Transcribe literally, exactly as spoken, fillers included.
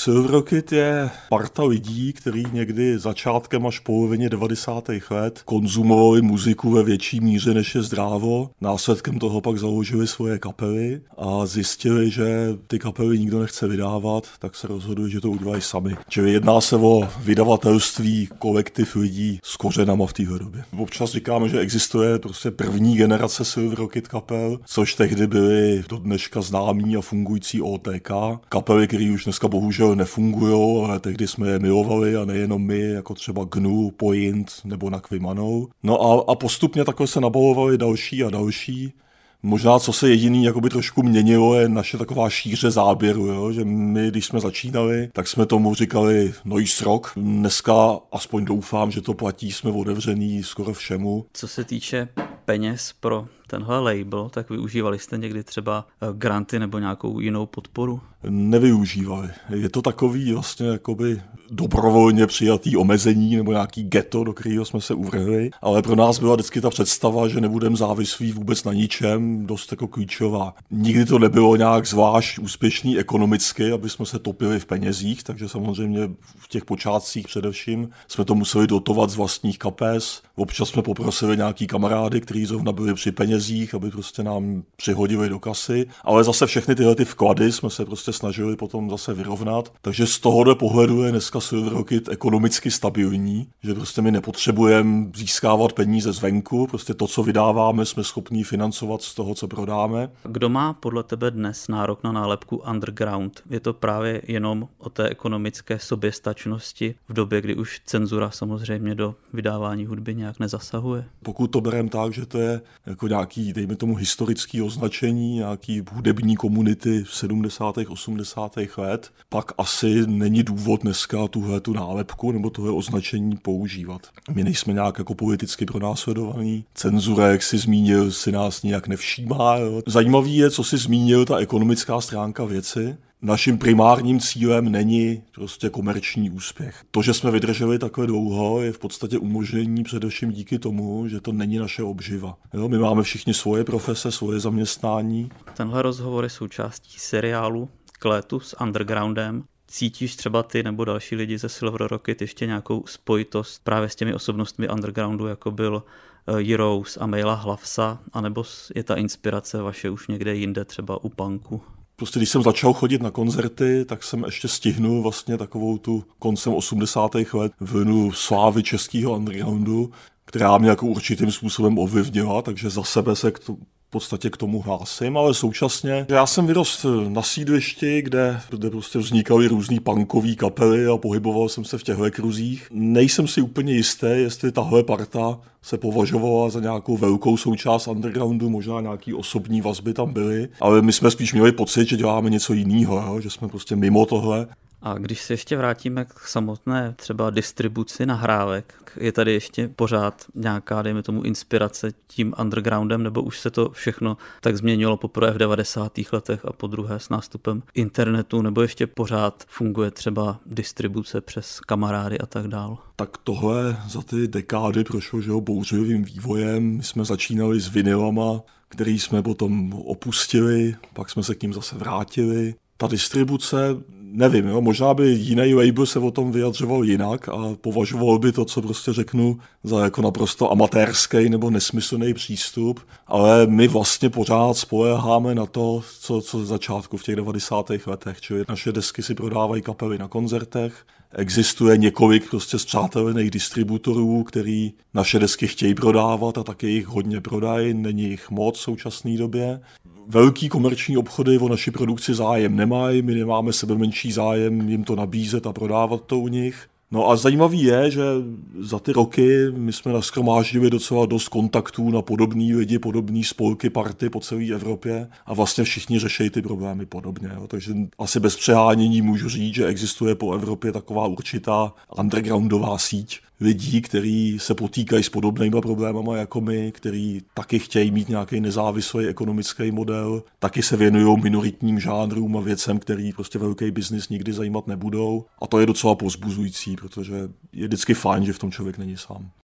Silver Rocket je parta lidí, kteří někdy začátkem až polovině devadesátých let konzumovali muziku ve větší míře, než je zdrávo. Následkem toho pak založili svoje kapely a zjistili, že ty kapely nikdo nechce vydávat, tak se rozhodli, že to udělají sami. Čili jedná se o vydavatelství, kolektiv lidí s kořenama v téhle době. Občas říkáme, že existuje prostě první generace Silver Rocket kapel, což tehdy byly do dneška známý a fungující O T K. Kapely, které už dneska bohužel nefungují, ale tehdy jsme je milovali a nejenom my, jako třeba Gnu, Point nebo Nakvimanou. No a, a postupně takhle se nabalovali další a další. Možná, co se jediný jakoby trošku měnilo, je naše taková šíře záběru, jo? Že my, když jsme začínali, tak jsme tomu říkali noise rock. Dneska aspoň doufám, že to platí, jsme otevřený skoro všemu. Co se týče peněz pro tenhle label, tak využívali jste někdy třeba granty nebo nějakou jinou podporu? Nevyužívali. Je to takový vlastně jakoby dobrovolně přijatý omezení nebo nějaký ghetto, do kterého jsme se uvrhli, ale pro nás byla vždycky ta představa, že nebudeme závislí vůbec na ničem, dost jako klíčová. Nikdy to nebylo nějak zvlášť úspěšný ekonomicky, aby jsme se topili v penězích, takže samozřejmě v těch počátcích především jsme to museli dotovat z vlastních kapes. Občas jsme poprosili nějaký kamarády, kteří zrovna byli při penězích, aby prostě nám přihodili do kasy, ale zase všechny tyhle ty vklady jsme se prostě snažili potom zase vyrovnat. Takže z tohohle pohledu je dneska Silver Rocket ekonomicky stabilní, že prostě my nepotřebujeme získávat peníze zvenku, prostě to, co vydáváme, jsme schopní financovat z toho, co prodáme. Kdo má podle tebe dnes nárok na nálepku underground? Je to právě jenom o té ekonomické soběstačnosti v době, kdy už cenzura samozřejmě do vydávání hudby nějak nezasahuje? Pokud to bereme tak, že to je jako nějaký, dejme tomu, historický označení, nějaký hudební komunity v sedmdesátých osmdesátých let, pak asi není důvod dneska tuhle tu nálepku nebo tohle označení používat. My nejsme nějak jako politicky pronásledovaní. Cenzura, jak si zmínil, si nás nějak nevšímá. Jo. Zajímavý je, co si zmínil, ta ekonomická stránka věci. Naším primárním cílem není prostě komerční úspěch. To, že jsme vydrželi takhle dlouho, je v podstatě umožnění především díky tomu, že to není naše obživa. Jo, my máme všichni svoje profese, svoje zaměstnání. Tenhle rozhovor je součástí seriálu K létu s undergroundem. Cítíš třeba ty nebo další lidi ze Silver Rocket ještě nějakou spojitost právě s těmi osobnostmi undergroundu, jako byl Heroes a Maila Hlavsa, anebo je ta inspirace vaše už někde jinde, třeba u punku? Prostě když jsem začal chodit na koncerty, tak jsem ještě stihnul vlastně takovou tu koncem osmdesátých let vlnu slávy českého undergroundu, která mě jako určitým způsobem ovlivnila, takže za sebe se k tomu v podstatě k tomu hlásím, ale současně já jsem vyrost na sídlišti, kde, kde prostě vznikaly různý punkový kapely a pohyboval jsem se v těchto kruzích. Nejsem si úplně jistý, jestli tahle parta se považovala za nějakou velkou součást undergroundu, možná nějaký osobní vazby tam byly, ale my jsme spíš měli pocit, že děláme něco jiného, že jsme prostě mimo tohle. A když se ještě vrátíme k samotné třeba distribuci nahrávek, je tady ještě pořád nějaká, dejme tomu, inspirace tím undergroundem, nebo už se to všechno tak změnilo poprvé v devadesátých letech a po druhé s nástupem internetu, nebo ještě pořád funguje třeba distribuce přes kamarády a tak dál? Tak tohle za ty dekády prošlo, že jo, bouřlivým vývojem. My jsme začínali s vinylama, který jsme potom opustili, pak jsme se k ním zase vrátili. Ta distribuce, nevím, jo, možná by jiný label se o tom vyjadřoval jinak a považoval by to, co prostě řeknu, za jako naprosto amatérský nebo nesmyslný přístup, ale my vlastně pořád spoléháme na to, co, co z začátku v těch devadesátých letech, čili naše desky si prodávají kapely na koncertech, existuje několik prostě spřátelených distributorů, který naše desky chtějí prodávat a taky jich hodně prodají, není jich moc v současné době. Velký komerční obchody o naši produkci zájem nemají, my nemáme sebe menší zájem jim to nabízet a prodávat to u nich. No a zajímavý je, že za ty roky my jsme nashromáždili docela dost kontaktů na podobný lidi, podobný spolky, party po celé Evropě a vlastně všichni řeší ty problémy podobně. Jo. Takže asi bez přehánění můžu říct, že existuje po Evropě taková určitá undergroundová síť lidí, kteří se potýkají s podobnými problémama jako my, kteří taky chtějí mít nějaký nezávislý ekonomický model, taky se věnují minoritním žánrům a věcem, který prostě velký biznis nikdy zajímat nebudou. A to je docela povzbuzující, protože je vždycky fajn, že v tom člověk není sám.